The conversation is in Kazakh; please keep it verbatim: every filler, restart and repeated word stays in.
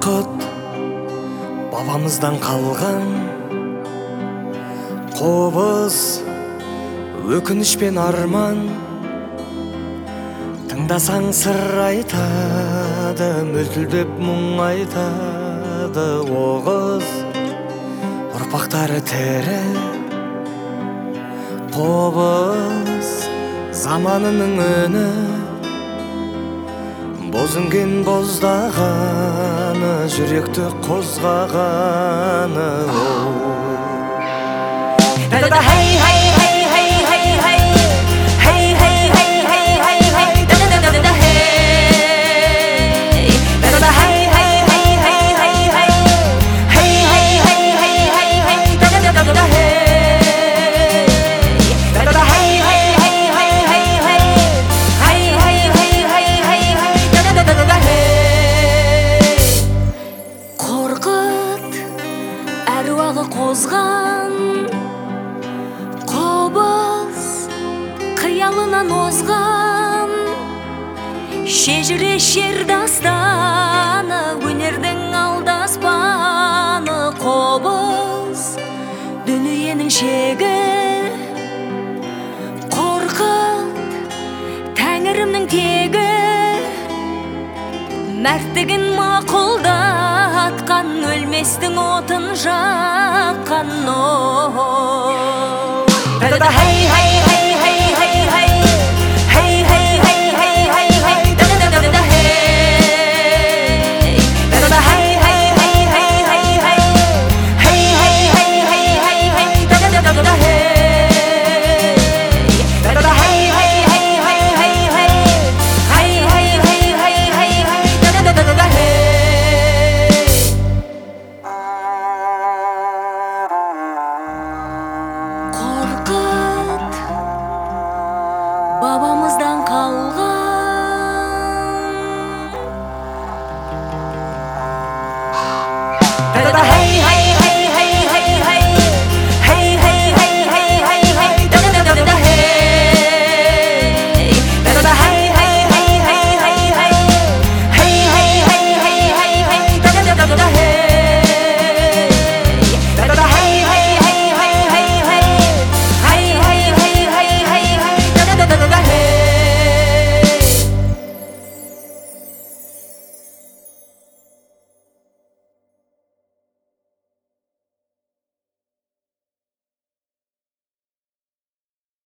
бақыт бабамыздан қалған, қобыз өкініш пен арман. Тыңдасаң сыр айтады, мөлтілдеп мұң айтады. Оғыз ұрпақтары тірі, қобыз заманының үні. Боз үнген боздағаны, жүректі қозғағаны. Да-да-да, хей, хей, хей, хей, хей, хей. Хей, хей, хей, хей, хей, хей. Да-да-да-да-да, хей. Да-да-да, хей, хей, хей, хей, хей, хей. Хей, хей, хей, хей, хей, хей. Да-да-да-да-да, хей. Да-да-да, хей, хей, хей, хей, хей, хей. Хей, хей, хей, хей, хей, хей. Да-да-да-да-да, хей. Қорқыт әруағы қозған, қобыз қиялынан озған, шежірешер дастаны, өнердің алдаспаны. Қобыз дүниенің шегі, қорқыт тәңірімнің тегі. Мәрттігін мақұлдатқан, өлместің отын жаққан. Да-да-да, хей, хей, хей, хей, хей, хей.